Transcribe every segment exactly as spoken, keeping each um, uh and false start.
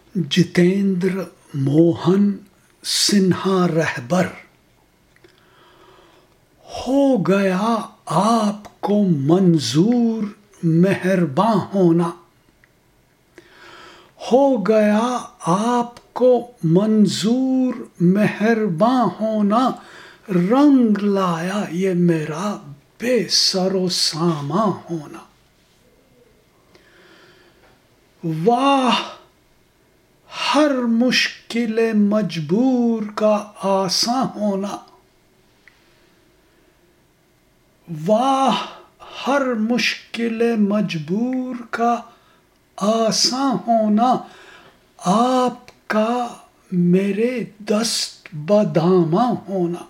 جتیندر موہن سنہا رہبر، ہو گیا آپ کو منظور مہرباں ہونا، ہو گیا آپ کو منظور مہرباں ہونا، رنگ لایا یہ میرا بے سر و ساماں ہونا۔ واہ ہر مشکل مجبور کا آساں ہونا، واہ ہر مشکل مجبور کا آساں ہونا، آپ کا میرے دست بداماں ہونا۔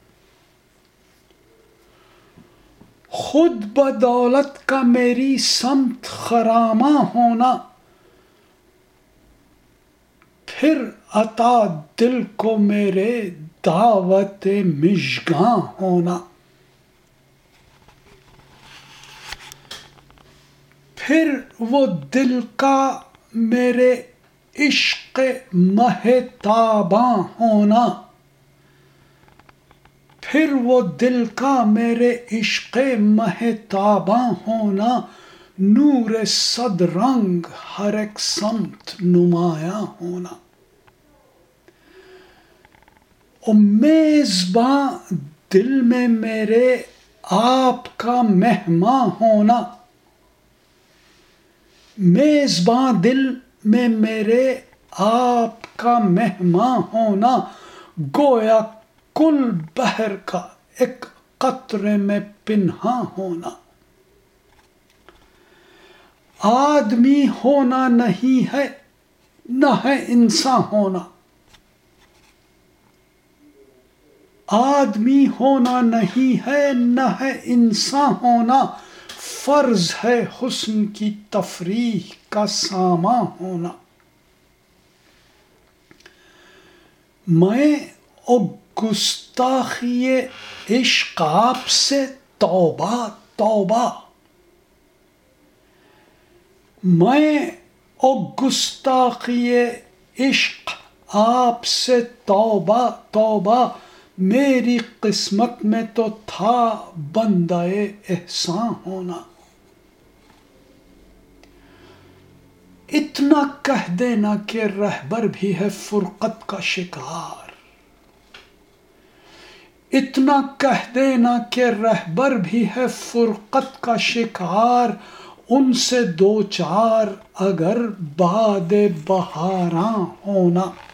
خود بدولت کا میری سمت خراماں ہونا، پھر عطا دل کو میرے دعوت مژگاں ہونا، پھر وہ دل کا میرے عشق مہتاباں ہونا، پھر وہ دل کا میرے عشق مہتاباں ہونا، نور صد رنگ ہر ایک سمت نمایاں ہونا۔ او میزباں دل میں میرے آپ کا مہماں ہونا، میزباں دل میں میرے آپ کا مہماں ہونا، گویا کل بحر کا ایک قطرے میں پنہاں ہونا۔ آدمی ہونا نہیں ہے نہ ہے انساں ہونا، آدمی ہونا نہیں ہے نہ ہے انساں ہونا، فرض ہے حسن کی تفریح کا ساماں ہونا۔ میں او گستاخی عشق آپ سے توبہ توبہ، میں او گستاخی عشق آپ سے توبہ توبہ، میری قسمت میں تو تھا بندہ احساں ہونا۔ اتنا کہہ دینا کہ رہبر بھی ہے فرقت کا شکار، اتنا کہہ دینا کہ رہبر بھی ہے فرقت کا شکار، ان سے دو چار اگر باد بہاراں ہونا۔